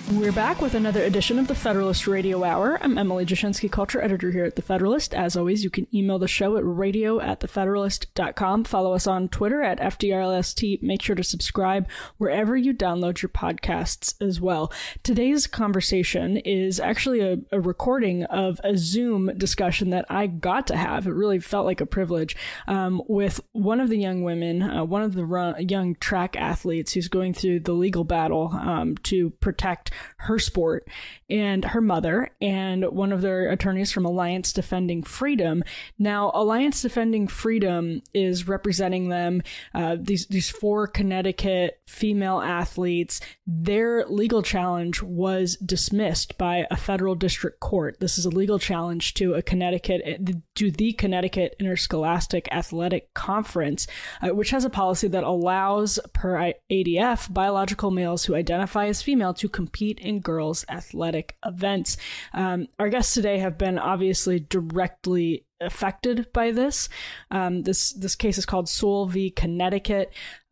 We're back with another edition of the Federalist Radio Hour. I'm Emily Jashinsky, culture editor here at The Federalist. As always, you can email the show at radio@thefederalist.com. Follow us on Twitter at FDRLST. Make sure to subscribe wherever you download your podcasts as well. Today's conversation is actually a recording of a Zoom discussion that I got to have. It really felt like a privilege with one of the young women, one of the young track athletes who's going through the legal battle to protect her sport, and her mother, and one of their attorneys from Alliance Defending Freedom. Now, Alliance Defending Freedom is representing them, these four Connecticut female athletes. Their legal challenge was dismissed by a federal district court. This is a legal challenge to the Connecticut Interscholastic Athletic Conference, which has a policy that allows, per ADF, biological males who identify as female to compete in girls' athletic events. Our guests today have been obviously directly affected by this. This case is called Sewell v. Connecticut.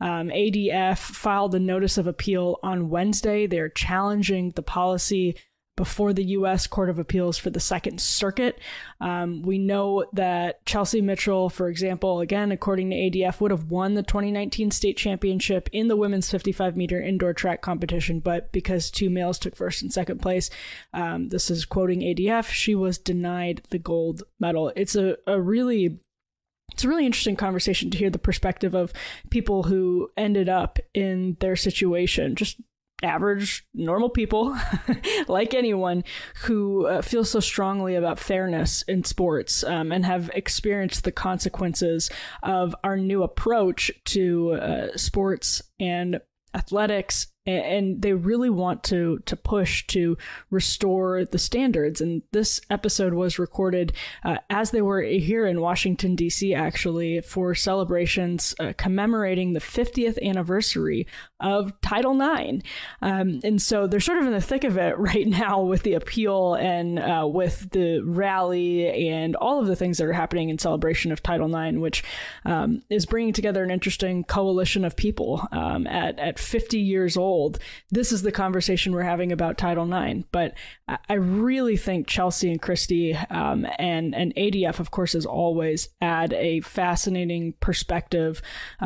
ADF filed a notice of appeal on Wednesday. They're challenging the policy before the U.S. Court of Appeals for the Second Circuit. We know that Chelsea Mitchell, for example, again, according to ADF, would have won the 2019 state championship in the women's 55-meter indoor track competition, but because two males took first and second place, this is quoting ADF, she was denied the gold medal. It's a really interesting conversation to hear the perspective of people who ended up in their situation, just average, normal people like anyone who feel so strongly about fairness in sports and have experienced the consequences of our new approach to sports and athletics. And they really want to push to restore the standards. And this episode was recorded as they were here in Washington, D.C., actually, for celebrations commemorating the 50th anniversary of Title IX. And so they're sort of in the thick of it right now with the appeal and with the rally and all of the things that are happening in celebration of Title IX, which is bringing together an interesting coalition of people at 50 years old. This is the conversation we're having about Title IX. But I really think Chelsea and Christy and ADF, of course, as always, add a fascinating perspective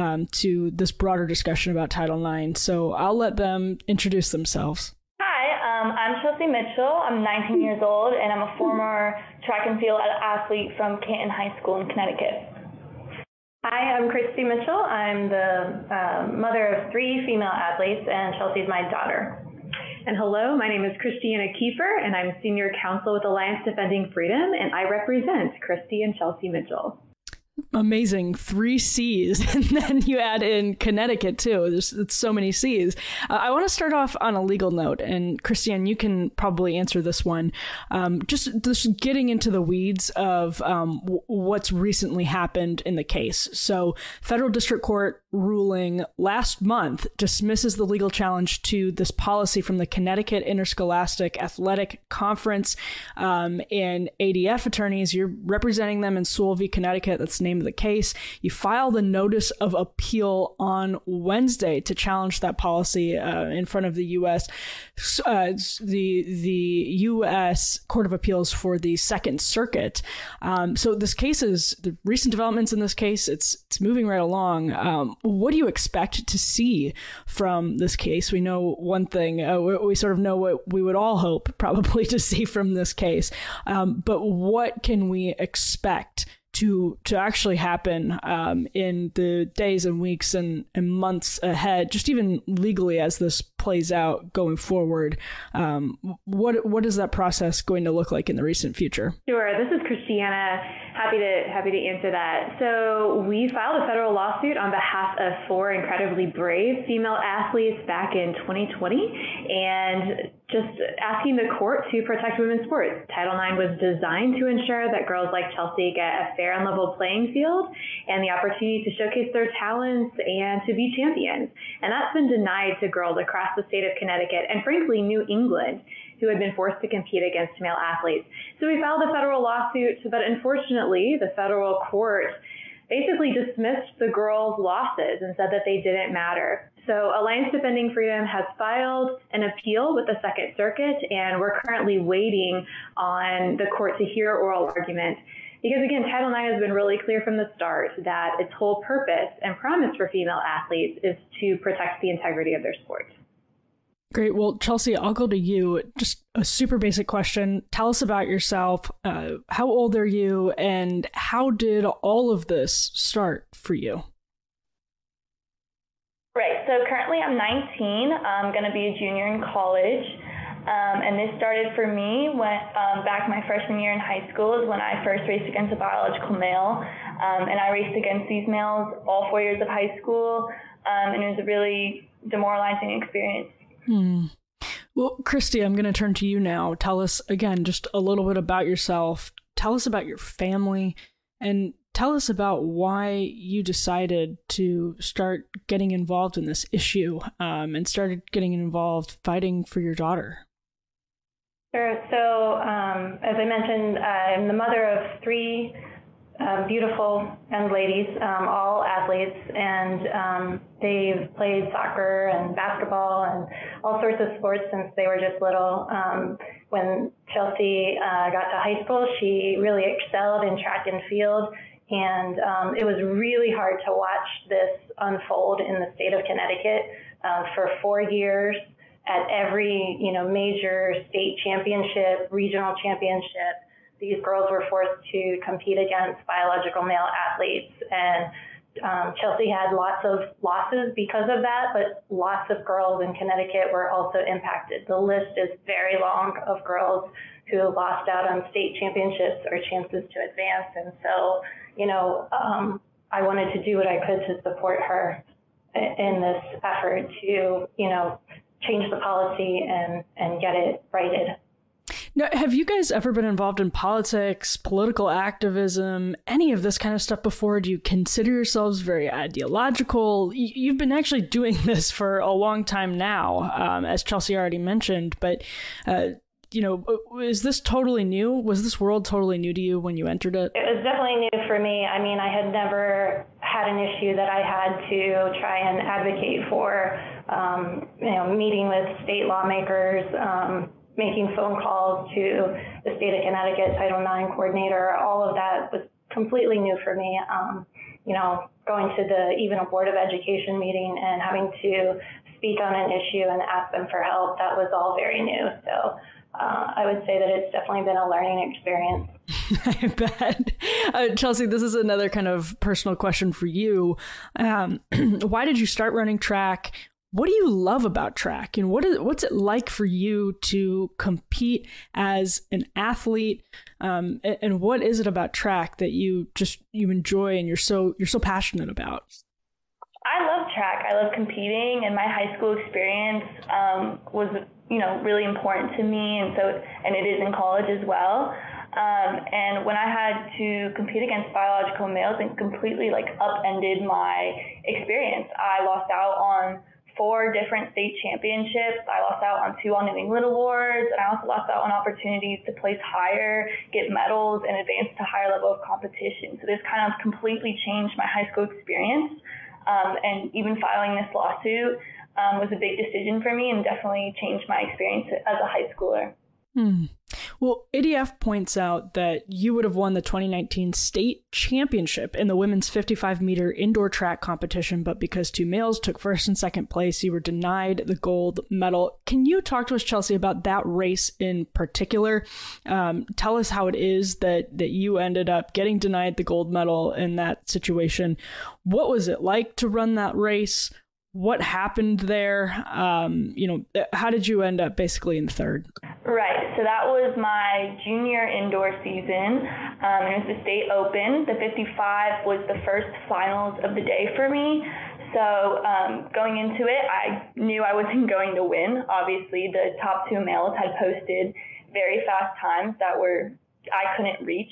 to this broader discussion about Title IX. So I'll let them introduce themselves. Hi, I'm Chelsea Mitchell. I'm 19 years old, and I'm a former track and field athlete from Canton High School in Connecticut. Hi, I'm Christy Mitchell. I'm the mother of three female athletes, and Chelsea's my daughter. And hello, my name is Christiana Kiefer, and I'm senior counsel with Alliance Defending Freedom, and I represent Christy and Chelsea Mitchell. Amazing. 3 C's. And then you add in Connecticut, too. There's so many C's. I want to start off on a legal note. And Christiane, you can probably answer this one. Just getting into the weeds of what's recently happened in the case. So federal district court ruling last month dismisses the legal challenge to this policy from the Connecticut Interscholastic Athletic Conference. And ADF attorneys, you're representing them in Sewell v. Connecticut. That's the name of the case. You filed a notice of appeal on Wednesday to challenge that policy in front of the U.S. The U.S. Court of Appeals for the Second Circuit. So this case is the recent developments in this case. It's moving right along. What do you expect to see from this case? We know one thing. We sort of know what we would all hope probably to see from this case. But what can we expect to actually happen in the days and weeks and months ahead, just even legally as this plays out going forward? What is that process going to look like in the recent future? Sure. This is Christiana. Happy to answer that. So we filed a federal lawsuit on behalf of 4 incredibly brave female athletes back in 2020, and just asking the court to protect women's sports. Title IX was designed to ensure that girls like Chelsea get a fair and level playing field and the opportunity to showcase their talents and to be champions. And that's been denied to girls across the state of Connecticut and, frankly, New England, who had been forced to compete against male athletes. So we filed a federal lawsuit, but unfortunately, the federal court basically dismissed the girls' losses and said that they didn't matter. So Alliance Defending Freedom has filed an appeal with the Second Circuit, and we're currently waiting on the court to hear oral argument. Because again, Title IX has been really clear from the start that its whole purpose and promise for female athletes is to protect the integrity of their sport. Great. Well, Chelsea, I'll go to you. Just a super basic question. Tell us about yourself. How old are you, and how did all of this start for you? Right. So currently I'm 19. I'm going to be a junior in college. And this started for me when back my freshman year in high school is when I first raced against a biological male. And I raced against these males all 4 years of high school. And it was a really demoralizing experience. Well, Christy, I'm going to turn to you now. Tell us, again, just a little bit about yourself. Tell us about your family, and tell us about why you decided to start getting involved in this issue and started getting involved fighting for your daughter. Sure. So, as I mentioned, I'm the mother of three beautiful young ladies, all athletes, and they've played soccer and basketball and all sorts of sports since they were just little. When Chelsea got to high school, she really excelled in track and field, and it was really hard to watch this unfold in the state of Connecticut for 4 years. At every major state championship, regional championship, these girls were forced to compete against biological male athletes, and Chelsea had lots of losses because of that, but lots of girls in Connecticut were also impacted. The list is very long of girls who lost out on state championships or chances to advance, and so, I wanted to do what I could to support her in this effort to, change the policy and get it righted. Now, have you guys ever been involved in politics, political activism, any of this kind of stuff before? Do you consider yourselves very ideological? You've been actually doing this for a long time now, as Chelsea already mentioned, but, is this totally new? Was this world totally new to you when you entered it? It was definitely new for me. I mean, I had never had an issue that I had to try and advocate for, meeting with state lawmakers, making phone calls to the state of Connecticut Title IX coordinator. All of that was completely new for me. Going to even a Board of Education meeting and having to speak on an issue and ask them for help, that was all very new. So I would say that it's definitely been a learning experience. I bet. Chelsea, this is another kind of personal question for you. Why did you start running track? What do you love about track, and what's it like for you to compete as an athlete? And what is it about track that you enjoy and you're so passionate about? I love track. I love competing, and my high school experience was really important to me, and it is in college as well. And when I had to compete against biological males, it completely upended my experience. I lost out on 4 different state championships. I lost out on 2 All New England awards, and I also lost out on opportunities to place higher, get medals, and advance to higher level of competition. So this kind of completely changed my high school experience. And even filing this lawsuit was a big decision for me and definitely changed my experience as a high schooler. Well, ADF points out that you would have won the 2019 state championship in the women's 55-meter indoor track competition, but because 2 males took first and second place, you were denied the gold medal. Can you talk to us, Chelsea, about that race in particular? Tell us how it is that you ended up getting denied the gold medal in that situation. What was it like to run that race? What happened there? How did you end up basically in third? Right. So that was my junior indoor season. It was the state open. The 55 was the first finals of the day for me. So going into it, I knew I wasn't going to win. Obviously, the top 2 males had posted very fast times that I couldn't reach.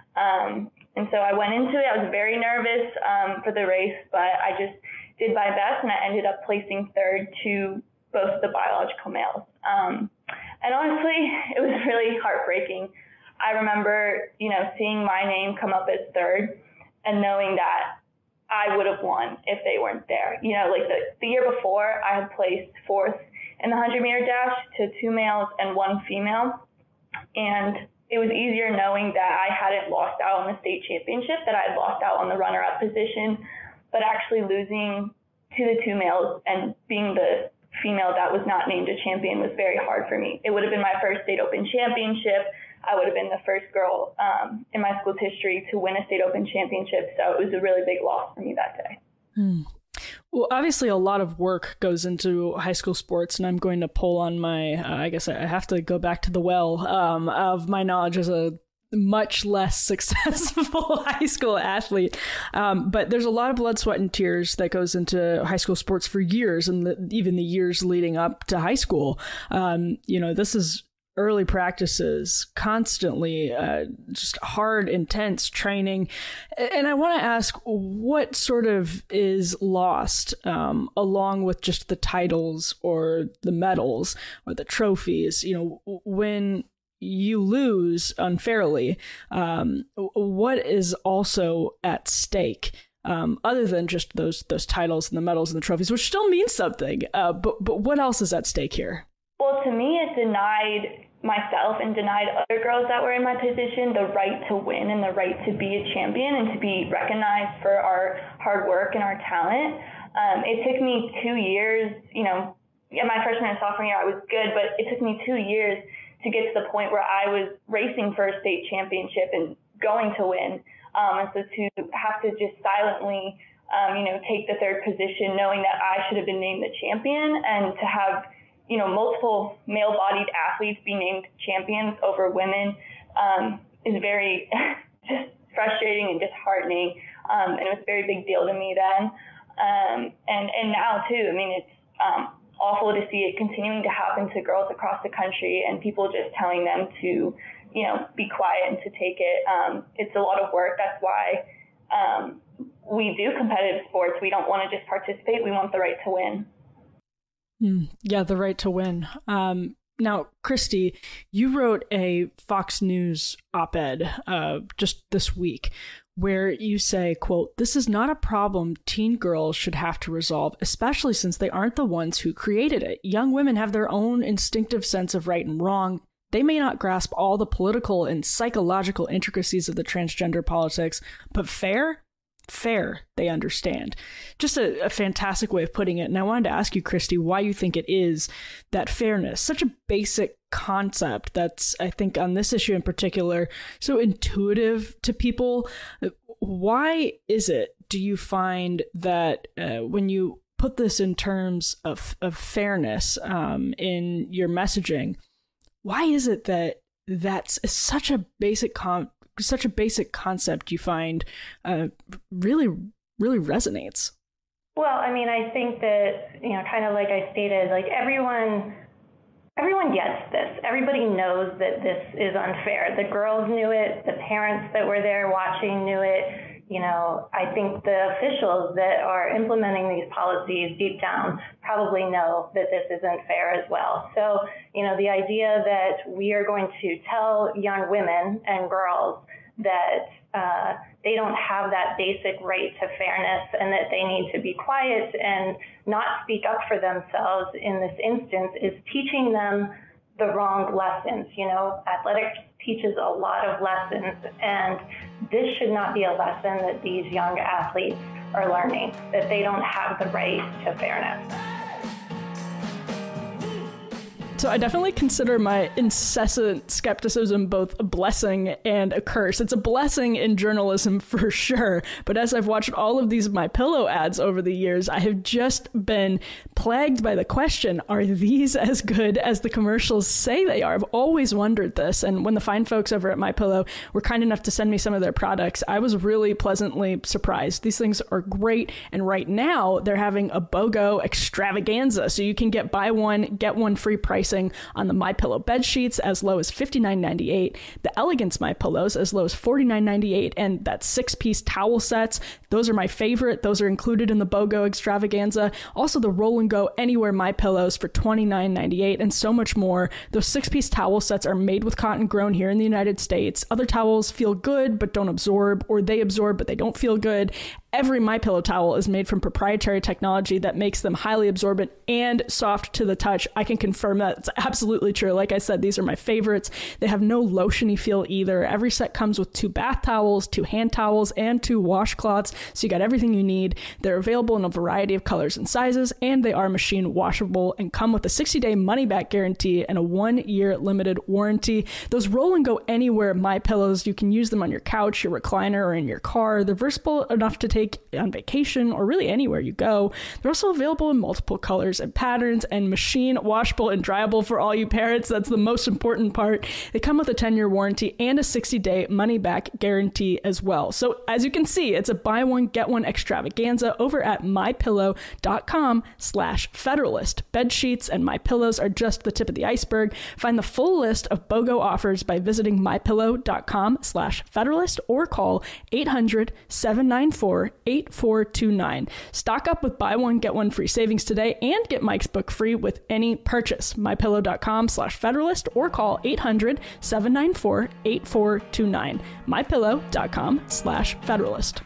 And so I went into it. I was very nervous for the race, but I just did my best, and I ended up placing third to both the biological males. And honestly, it was really heartbreaking. I remember, seeing my name come up as third and knowing that I would have won if they weren't there. You know, like the year before, I had placed fourth in the 100-meter dash to 2 males and 1 female. And it was easier knowing that I hadn't lost out on the state championship, that I had lost out on the runner-up position, but actually losing to the 2 males and being the female that was not named a champion was very hard for me. It would have been my first state open championship. I would have been the first girl in my school's history to win a state open championship. So it was a really big loss for me that day. Well, obviously a lot of work goes into high school sports, and I'm going to pull on my, I guess I have to go back to the well of my knowledge as a much less successful high school athlete. But there's a lot of blood, sweat, and tears that goes into high school sports for years, and even the years leading up to high school. This is early practices, constantly just hard, intense training. And I want to ask, what sort of is lost along with just the titles or the medals or the trophies? When you lose unfairly, what is also at stake? Other than just those titles and the medals and the trophies, which still means something. But what else is at stake here? Well, to me, it denied myself and denied other girls that were in my position the right to win and the right to be a champion and to be recognized for our hard work and our talent. It took me 2 years, in my freshman and sophomore year, I was good, but it took me 2 years to get to the point where I was racing for a state championship and going to win. And so to have to just silently, take the third position, knowing that I should have been named the champion, and to have multiple male-bodied athletes be named champions over women is very just frustrating and disheartening. And it was a very big deal to me then. And now, too, it's awful to see it continuing to happen to girls across the country and people just telling them to, be quiet and to take it. It's a lot of work. That's why we do competitive sports. We don't want to just participate. We want the right to win. Yeah, the right to win. Now, Christy, you wrote a Fox News op-ed just this week where you say, quote, "This is not a problem teen girls should have to resolve, especially since they aren't the ones who created it. Young women have their own instinctive sense of right and wrong. They may not grasp all the political and psychological intricacies of the transgender politics, but fair, they understand." Just a fantastic way of putting it. And I wanted to ask you, Christy, why you think it is that fairness, such a basic concept that's, I think on this issue in particular, so intuitive to people. Why is it, do you find that when you put this in terms of fairness in your messaging, why is it that that's such a basic concept you find really resonates? Well, I think that, kind of like I stated, like everyone gets this. Everybody knows that this is unfair. The girls knew it. The parents that were there watching knew it. I think the officials that are implementing these policies deep down probably know that this isn't fair as well. So, the idea that we are going to tell young women and girls that they don't have that basic right to fairness and that they need to be quiet and not speak up for themselves in this instance is teaching them the wrong lessons. Athletics teaches a lot of lessons, and this should not be a lesson that these young athletes are learning, that they don't have the right to fairness. So I definitely consider my incessant skepticism both a blessing and a curse. It's a blessing in journalism for sure, but as I've watched all of these MyPillow ads over the years, I have just been plagued by the question, are these as good as the commercials say they are? I've always wondered this, and when the fine folks over at MyPillow were kind enough to send me some of their products, I was really pleasantly surprised. These things are great, and right now they're having a BOGO extravaganza, so you can get buy one, get one free pricing on the MyPillow bed sheets as low as $59.98, the Elegance MyPillows as low as $49.98, and that 6-piece towel sets Those are my favorite. Those are included in the BOGO extravaganza. Also the Roll and Go Anywhere My Pillows for $29.98 and so much more. Those 6-piece towel sets are made with cotton grown here in the United States. Other towels feel good but don't absorb, or they absorb but they don't feel good. Every MyPillow towel is made from proprietary technology that makes them highly absorbent and soft to the touch. I can confirm that. It's absolutely true. Like I said, these are my favorites. They have no lotiony feel either. Every set comes with 2 bath towels, 2 hand towels, and 2 washcloths. So you got everything you need. They're available in a variety of colors and sizes, and they are machine washable and come with a 60-day money-back guarantee and a 1-year limited warranty. Those Roll and Go Anywhere MyPillows, you can use them on your couch, your recliner, or in your car. They're versatile enough to take on vacation or really anywhere you go. They're also available in multiple colors and patterns and machine washable and dryable for all you parents. That's the most important part. They come with a 10-year warranty and a 60-day money-back guarantee as well. So as you can see, it's a buy one, get one extravaganza over at mypillow.com/Federalist. Bed sheets and MyPillows are just the tip of the iceberg. Find the full list of BOGO offers by visiting mypillow.com/Federalist or call 800-794-8429. Stock up with buy one, get one free savings today and get Mike's book free with any purchase. mypillow.com/Federalist or call 800-794-8429. mypillow.com/Federalist.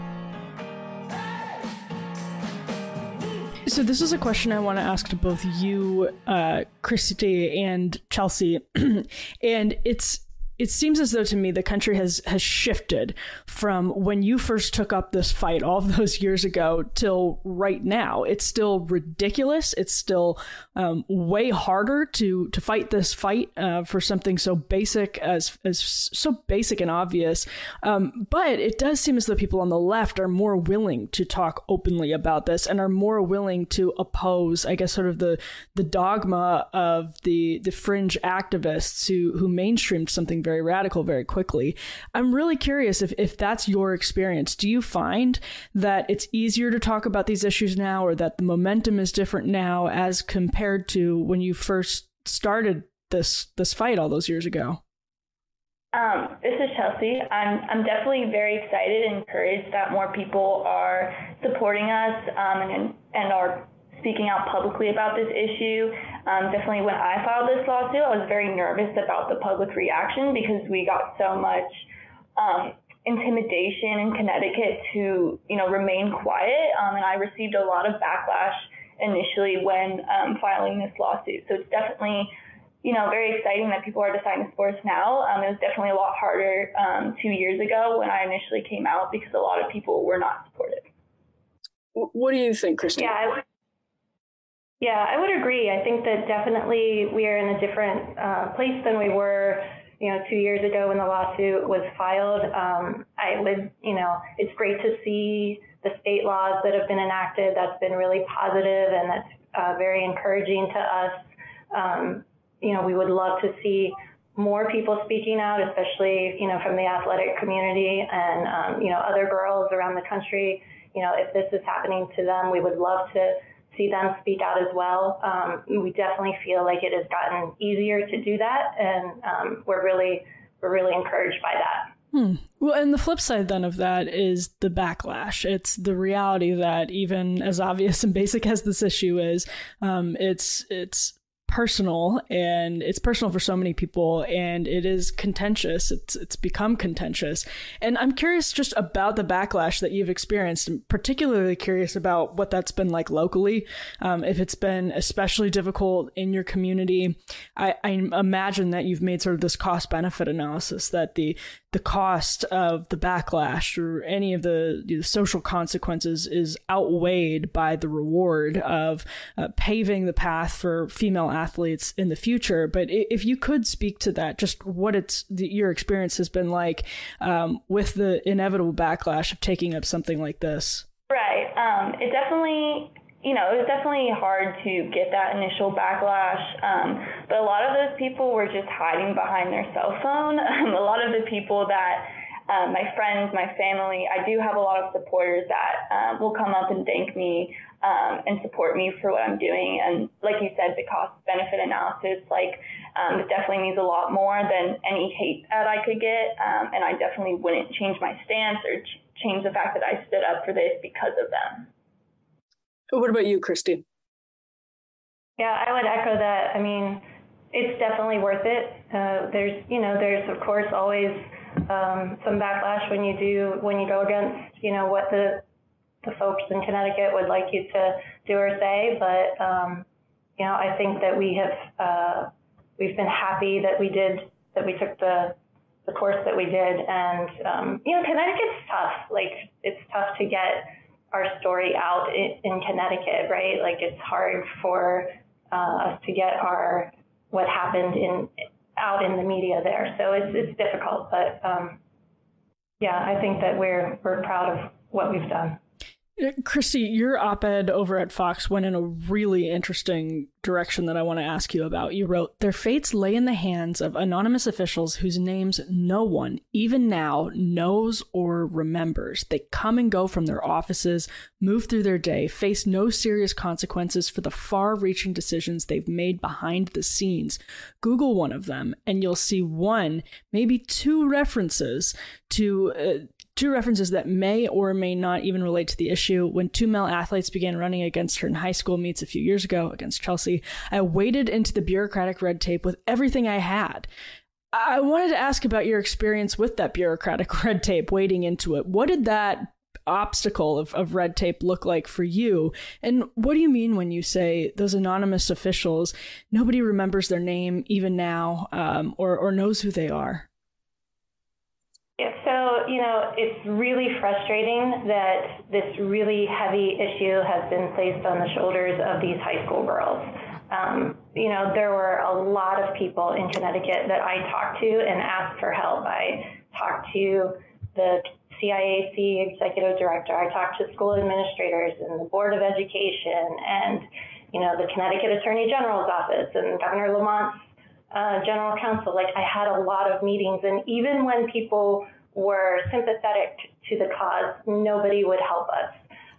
So this is a question I want to ask to both you, Christy and Chelsea, and it seems as though to me the country has shifted from when you first took up this fight all of those years ago till right now. It's still ridiculous. It's still way harder to fight this fight for something so basic as so basic and obvious. But it does seem as though people on the left are more willing to talk openly about this and are more willing to oppose, I guess, sort of the dogma of the fringe activists who mainstreamed something very radical very quickly. I'm really curious if that's your experience. Do you find that it's easier to talk about these issues now, or that the momentum is different now as compared to when you first started this fight all those years ago? This is Chelsea. I'm definitely very excited and encouraged that more people are supporting us and are speaking out publicly about this issue. Definitely when I filed this lawsuit, I was very nervous about the public reaction because we got so much intimidation in Connecticut to, remain quiet. And I received a lot of backlash initially when filing this lawsuit. So it's definitely, very exciting that people are deciding to support us now. It was definitely a lot harder 2 years ago when I initially came out because a lot of people were not supportive. What do you think, Christy? Yeah, I would agree. I think that definitely we are in a different place than we were, 2 years ago when the lawsuit was filed. It's great to see the state laws that have been enacted. That's been really positive, and that's very encouraging to us. We would love to see more people speaking out, especially, from the athletic community and, other girls around the country. If this is happening to them, we would love to see them speak out as well. We definitely feel like it has gotten easier to do that, and we're really encouraged by that. Well, and the flip side then of that is the backlash. It's the reality that even as obvious and basic as this issue is, it's personal, and it's personal for so many people, and it is contentious. It's become contentious. And I'm curious just about the backlash that you've experienced. I'm particularly curious about what that's been like locally. If it's been especially difficult in your community. I imagine that you've made sort of this cost benefit analysis, that the cost of the backlash or any of the social consequences is outweighed by the reward of paving the path for female athletes in the future. But if you could speak to that, just what your experience has been like with the inevitable backlash of taking up something like this. Right. It definitely, it was definitely hard to get that initial backlash. But a lot of those people were just hiding behind their cell phone. A lot of the people that my friends, my family, I do have a lot of supporters that will come up and thank me and support me for what I'm doing. And like you said, the cost benefit analysis, it definitely means a lot more than any hate that I could get. And I definitely wouldn't change my stance or change the fact that I stood up for this because of them. What about you, Christy? Yeah, I would echo that. I mean, it's definitely worth it. There's of course always some backlash when you go against, what the folks in Connecticut would like you to do or say. But, I think that we've been happy that we took the course that we did. And, Connecticut's tough. Like, it's tough to get our story out in Connecticut, right? Like, it's hard for us to get what happened out in the media there. So it's difficult, but I think that we're proud of what we've done. Christy, your op-ed over at Fox went in a really interesting direction that I want to ask you about. You wrote, "Their fates lay in the hands of anonymous officials whose names no one, even now, knows or remembers. They come and go from their offices, move through their day, face no serious consequences for the far-reaching decisions they've made behind the scenes. Google one of them, and you'll see one, maybe two references that may or may not even relate to the issue. When two male athletes began running against her in high school meets a few years ago against Chelsea, I waded into the bureaucratic red tape with everything I had." I wanted to ask about your experience with that bureaucratic red tape, wading into it. What did that obstacle of red tape look like for you? And what do you mean when you say those anonymous officials, nobody remembers their name even now, or knows who they are? Yeah, so, it's really frustrating that this really heavy issue has been placed on the shoulders of these high school girls. There were a lot of people in Connecticut that I talked to and asked for help. I talked to the CIAC executive director. I talked to school administrators and the Board of Education and, the Connecticut Attorney General's office and Governor Lamont's general counsel. Like, I had a lot of meetings, and even when people were sympathetic to the cause, nobody would help us.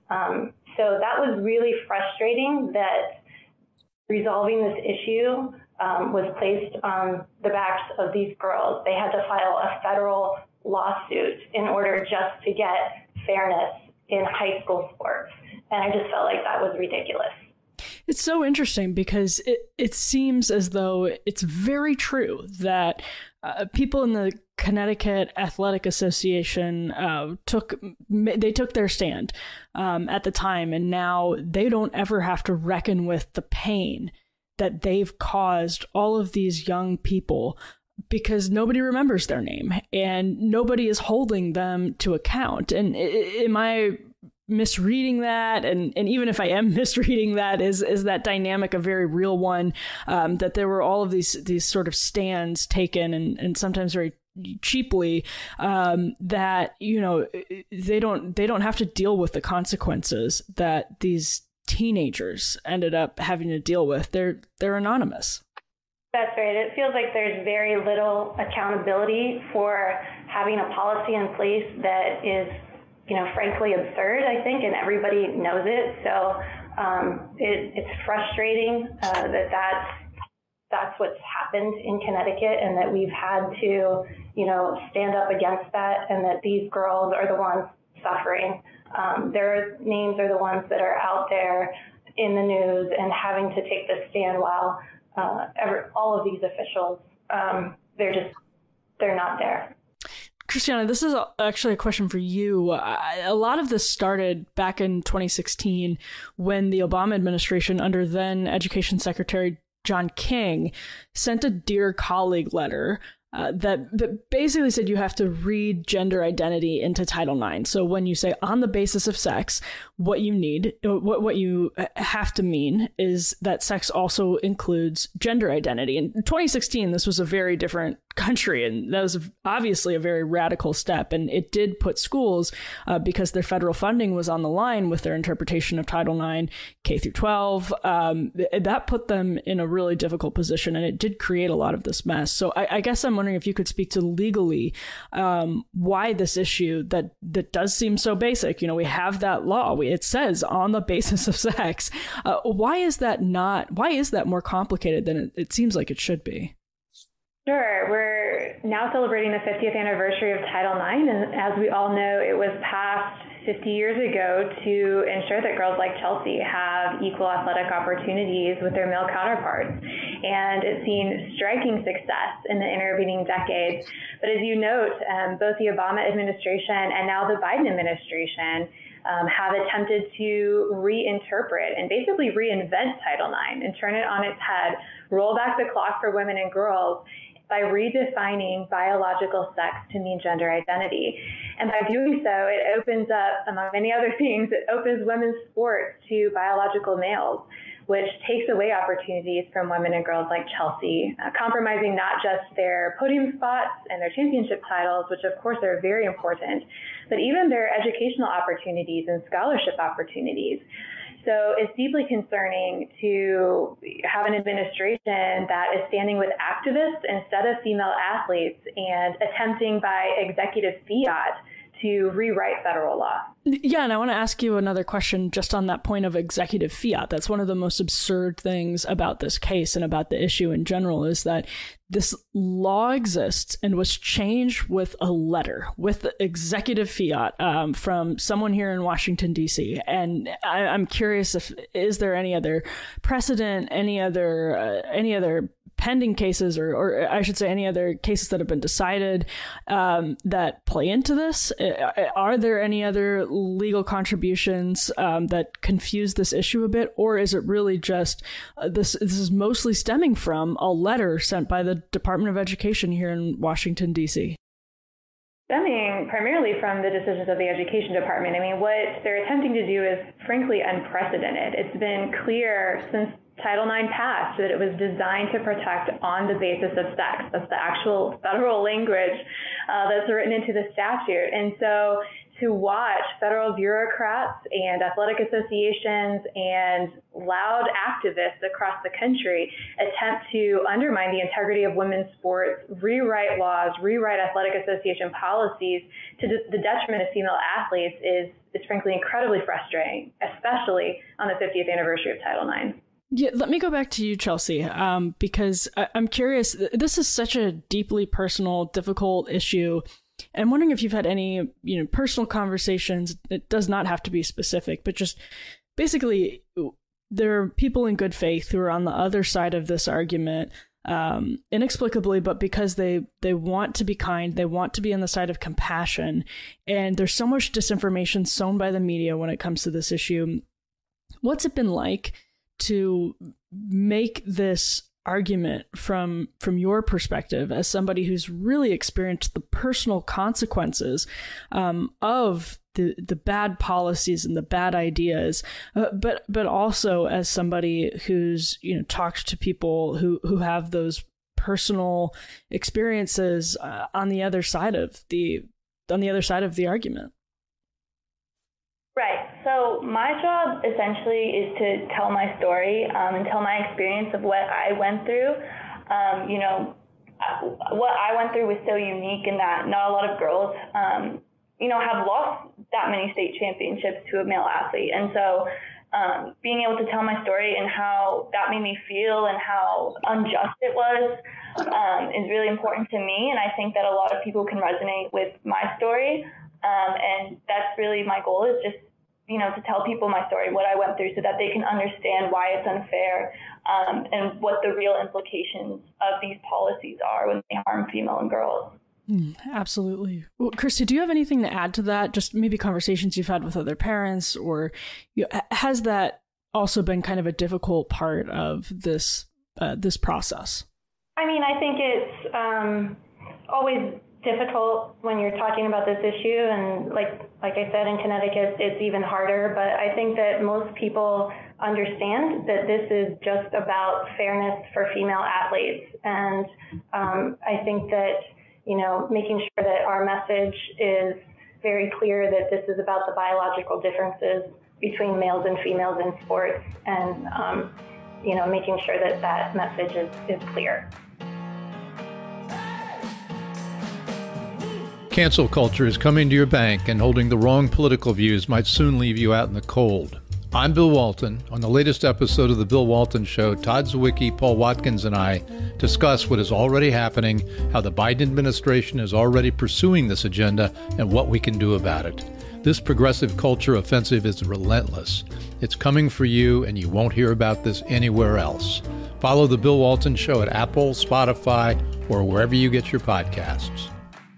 So that was really frustrating that resolving this issue was placed on the backs of these girls. They had to file a federal lawsuit in order just to get fairness in high school sports. And I just felt like that was ridiculous. It's so interesting because it seems as though it's very true that people in the Connecticut Athletic Association took their stand at the time, and now they don't ever have to reckon with the pain that they've caused all of these young people because nobody remembers their name and nobody is holding them to account. And am I misreading that? And even if I am misreading that, is that dynamic a very real one, that there were all of these sort of stands taken and sometimes very cheaply, that they don't have to deal with the consequences that these teenagers ended up having to deal with. They're anonymous. That's right. It feels like there's very little accountability for having a policy in place that is, frankly absurd, I think, and everybody knows it. So it's frustrating that's what's happened in Connecticut, and that we've had to, stand up against that, and that these girls are the ones suffering. Their names are the ones that are out there in the news and having to take the stand while all of these officials, they're not there. Christiana, this is actually a question for you. A lot of this started back in 2016 when the Obama administration, under then Education Secretary John King, sent a Dear Colleague letter that basically said you have to read gender identity into Title IX. So when you say on the basis of sex, what you have to mean is that sex also includes gender identity. In 2016, this was a very different country, and that was obviously a very radical step. And it did put schools, because their federal funding was on the line with their interpretation of Title IX, K through 12, that put them in a really difficult position, and it did create a lot of this mess. So I guess I'm wondering if you could speak to legally why this issue that does seem so basic. We have that law. It says on the basis of sex. Why is that more complicated than it seems like it should be? Sure. we're now celebrating the 50th anniversary of Title IX, and as we all know, it was passed 50 years ago to ensure that girls like Chelsea have equal athletic opportunities with their male counterparts. And it's seen striking success in the intervening decades. But as you note, both the Obama administration and now the Biden administration have attempted to reinterpret and basically reinvent Title IX and turn it on its head, roll back the clock for women and girls by redefining biological sex to mean gender identity. And by doing so, it opens up, among many other things, it opens women's sports to biological males, which takes away opportunities from women and girls like Chelsea, compromising not just their podium spots and their championship titles, which of course are very important, but even their educational opportunities and scholarship opportunities. So it's deeply concerning to have an administration that is standing with activists instead of female athletes and attempting by executive fiat to rewrite federal law. Yeah, and I want to ask you another question just on that point of executive fiat. That's one of the most absurd things about this case and about the issue in general, is that this law exists and was changed with a letter, with the executive fiat from someone here in Washington, D.C. And I'm curious, is there any other precedent, any other pending cases, or I should say any other cases that have been decided that play into this? Are there any other legal contributions that confuse this issue a bit? Or is it really just this is mostly stemming from a letter sent by the Department of Education here in Washington, D.C.? Stemming primarily from the decisions of the Education Department. I mean, what they're attempting to do is frankly unprecedented. It's been clear since Title IX passed that it was designed to protect on the basis of sex. That's the actual federal language that's written into the statute. And so to watch federal bureaucrats and athletic associations and loud activists across the country attempt to undermine the integrity of women's sports, rewrite laws, rewrite athletic association policies to the detriment of female athletes is frankly incredibly frustrating, especially on the 50th anniversary of Title IX. Yeah, let me go back to you, Chelsea, because I'm curious. This is such a deeply personal, difficult issue. And I'm wondering if you've had any, personal conversations. It does not have to be specific, but just basically, there are people in good faith who are on the other side of this argument, inexplicably, but because they want to be kind, they want to be on the side of compassion. And there's so much disinformation sown by the media when it comes to this issue. What's it been like to make this argument from your perspective as somebody who's really experienced the personal consequences of the bad policies and the bad ideas, but also as somebody who's talked to people who have those personal experiences on the other side of the argument? Right. So my job essentially is to tell my story and tell my experience of what I went through. What I went through was so unique in that not a lot of girls, have lost that many state championships to a male athlete. And so being able to tell my story and how that made me feel and how unjust it was is really important to me. And I think that a lot of people can resonate with my story. And that's really my goal, is just to tell people my story, what I went through, so that they can understand why it's unfair and what the real implications of these policies are when they harm female and girls. Absolutely. Well, Christy, do you have anything to add to that? Just maybe conversations you've had with other parents, or has that also been kind of a difficult part of this process? I mean, I think it's always difficult when you're talking about this issue, and like I said, in Connecticut it's even harder, but I think that most people understand that this is just about fairness for female athletes, and I think that making sure that our message is very clear that this is about the biological differences between males and females in sports, and making sure that that message is clear. Cancel culture is coming to your bank, and holding the wrong political views might soon leave you out in the cold. I'm Bill Walton. On the latest episode of The Bill Walton Show, Todd Zwicky, Paul Watkins, and I discuss what is already happening, how the Biden administration is already pursuing this agenda, and what we can do about it. This progressive culture offensive is relentless. It's coming for you, and you won't hear about this anywhere else. Follow The Bill Walton Show at Apple, Spotify, or wherever you get your podcasts.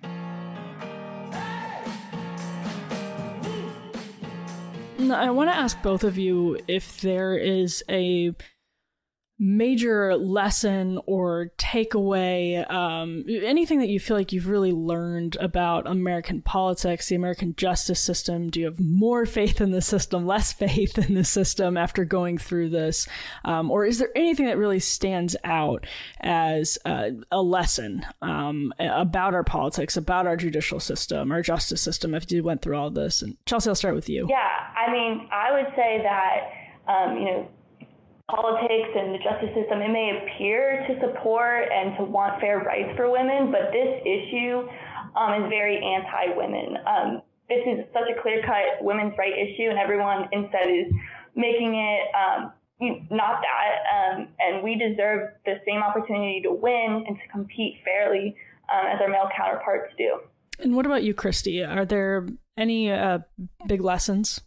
I want to ask both of you if there is a major lesson or takeaway, anything that you feel like you've really learned about American politics, the American justice system. Do you have more faith in the system, less faith in the system after going through this? Or is there anything that really stands out as a lesson about our politics, about our judicial system, our justice system, if you went through all of this? And Chelsea, I'll start with you. Yeah, I mean, I would say that, politics and the justice system, it may appear to support and to want fair rights for women, but this issue is very anti-women. This is such a clear-cut women's right issue, and everyone instead is making it not that. And we deserve the same opportunity to win and to compete fairly as our male counterparts do. And what about you, Christy? Are there any big lessons?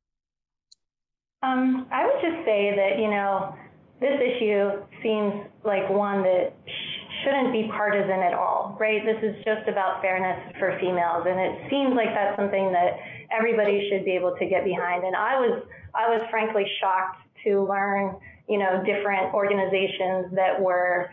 I would just say that, this issue seems like one that shouldn't be partisan at all, right? This is just about fairness for females, and it seems like that's something that everybody should be able to get behind. And I was frankly shocked to learn, different organizations that were,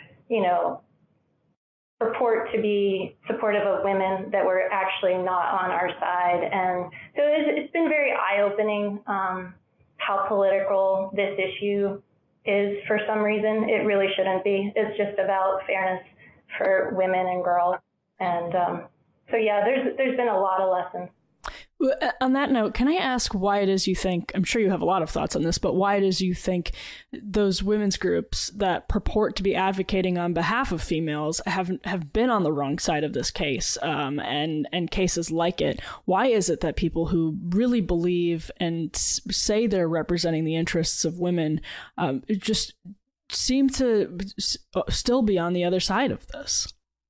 purport to be supportive of women that were actually not on our side. And so it's been very eye-opening. How political this issue is for some reason. It really shouldn't be. It's just about fairness for women and girls. And so, yeah, there's been a lot of lessons. On that note, can I ask why it is you think, I'm sure you have a lot of thoughts on this, but why it is you think those women's groups that purport to be advocating on behalf of females have been on the wrong side of this case, and cases like it? Why is it that people who really believe and say they're representing the interests of women just seem to still be on the other side of this?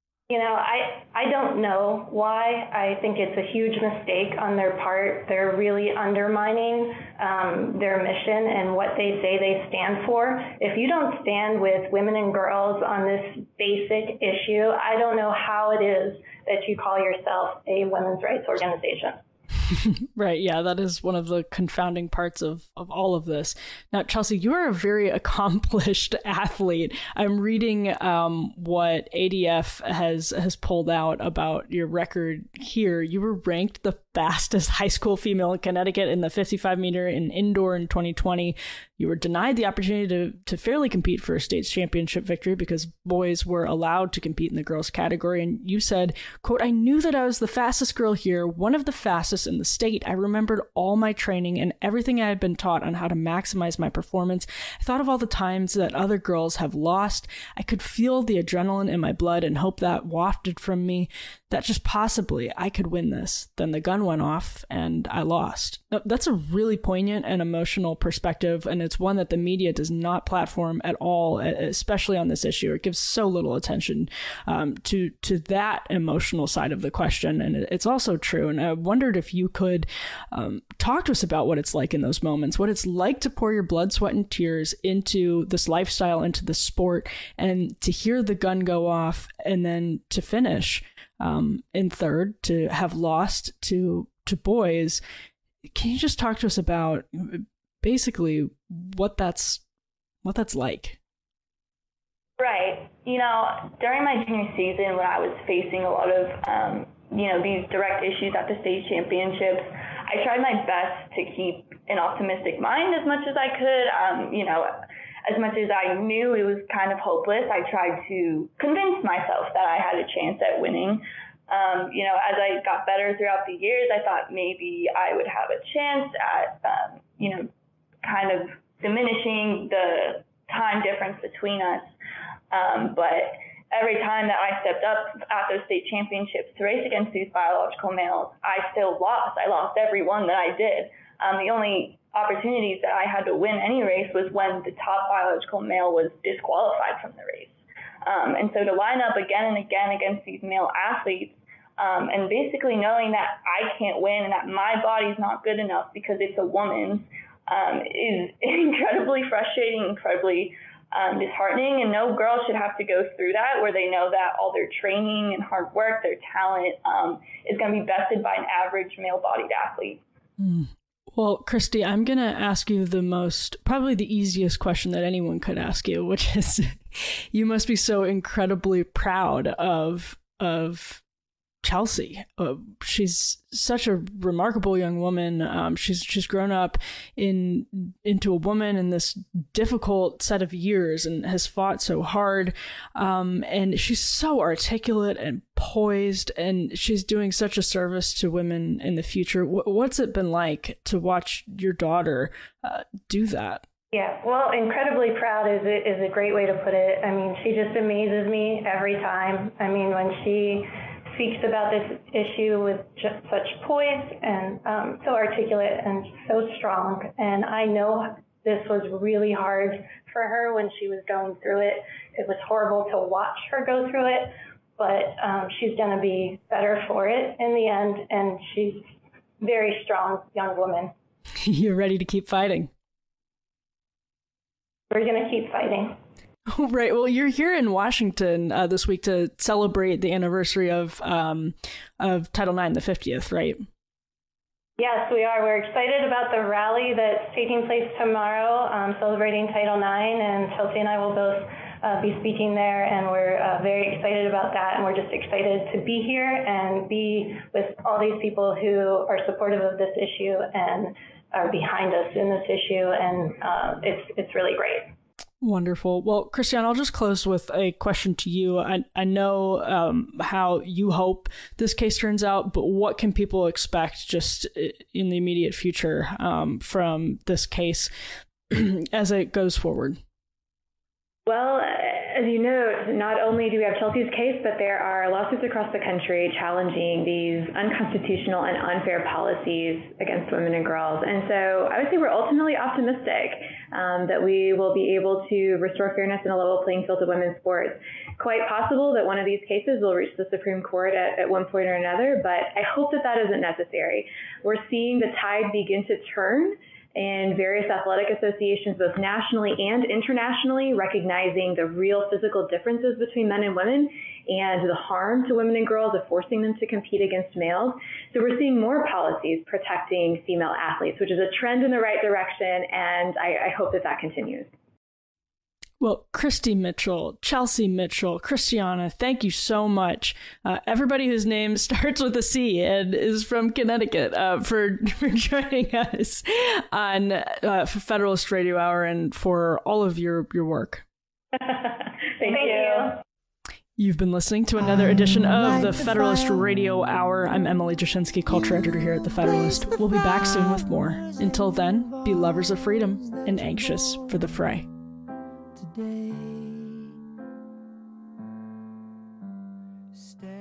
I don't know why. I think it's a huge mistake on their part. They're really undermining their mission and what they say they stand for. If you don't stand with women and girls on this basic issue, I don't know how it is that you call yourself a women's rights organization. Right. Yeah, that is one of the confounding parts of all of this. Now, Chelsea, you are a very accomplished athlete. I'm reading what ADF has pulled out about your record here. You were ranked the fastest high school female in Connecticut in the 55-meter in indoor in 2020. You were denied the opportunity to fairly compete for a state championship victory because boys were allowed to compete in the girls category. And you said, quote, "I knew that I was the fastest girl here, one of the fastest in the state. I remembered all my training and everything I had been taught on how to maximize my performance. I thought of all the times that other girls have lost. I could feel the adrenaline in my blood and hope that wafted from me that just possibly I could win this. Then the gun went off and I lost." Now, that's a really poignant and emotional perspective, and it's one that the media does not platform at all, especially on this issue. It gives so little attention to that emotional side of the question, and it's also true. And I wondered if you could talk to us about what it's like in those moments, what it's like to pour your blood, sweat, and tears into this lifestyle, into the sport, and to hear the gun go off and then to finish in third, to have lost to boys. Can you just talk to us about basically what that's like? Right. During my junior season, when I was facing a lot of, these direct issues at the state championships, I tried my best to keep an optimistic mind as much as I could. As much as I knew it was kind of hopeless, I tried to convince myself that I had a chance at winning. As I got better throughout the years, I thought maybe I would have a chance at, kind of diminishing the time difference between us. But every time that I stepped up at those state championships to race against these biological males, I still lost. I lost every one that I did. The only opportunities that I had to win any race was when the top biological male was disqualified from the race. And so to line up again and again against these male athletes, and basically knowing that I can't win and that my body's not good enough because it's a woman's, is incredibly frustrating, incredibly disheartening. And no girl should have to go through that, where they know that all their training and hard work, their talent, is going to be bested by an average male-bodied athlete. Well, Christy, I'm going to ask you probably the easiest question that anyone could ask you, which is, you must be so incredibly proud of Chelsea. She's such a remarkable young woman. She's grown up into a woman in this difficult set of years and has fought so hard. And she's so articulate and poised, and she's doing such a service to women in the future. What's it been like to watch your daughter do that? Yeah, well, incredibly proud is a great way to put it. I mean, she just amazes me every time. I mean, when she speaks about this issue with just such poise and so articulate and so strong. And I know this was really hard for her when she was going through it. It was horrible to watch her go through it, but she's going to be better for it in the end. And she's a very strong young woman. You're ready to keep fighting. We're going to keep fighting. Right. Well, you're here in Washington this week to celebrate the anniversary of Title IX, the 50th, right? Yes, we are. We're excited about the rally that's taking place tomorrow, celebrating Title IX, and Chelsea and I will both be speaking there, and we're very excited about that, and we're just excited to be here and be with all these people who are supportive of this issue and are behind us in this issue, and it's really great. Wonderful. Well, Christiane, I'll just close with a question to you. I know how you hope this case turns out, but what can people expect just in the immediate future from this case as it goes forward? Well, as you know, not only do we have Chelsea's case, but there are lawsuits across the country challenging these unconstitutional and unfair policies against women and girls. And so I would say we're ultimately optimistic that we will be able to restore fairness and a level playing field to women's sports. Quite possible that one of these cases will reach the Supreme Court at one point or another, but I hope that that isn't necessary. We're seeing the tide begin to turn in various athletic associations, both nationally and internationally, recognizing the real physical differences between men and women and the harm to women and girls of forcing them to compete against males. So we're seeing more policies protecting female athletes, which is a trend in the right direction, and I hope that that continues. Well, Christy Mitchell, Chelsea Mitchell, Christiana, thank you so much. Everybody whose name starts with a C and is from Connecticut for joining us on Federalist Radio Hour and for all of your work. Thank you. You've been listening to another edition of the Federalist Radio Hour. I'm Emily Jashinsky, culture editor here at The Federalist. We'll be back soon with more. Until then, be lovers of freedom and anxious for the fray. Today, stay.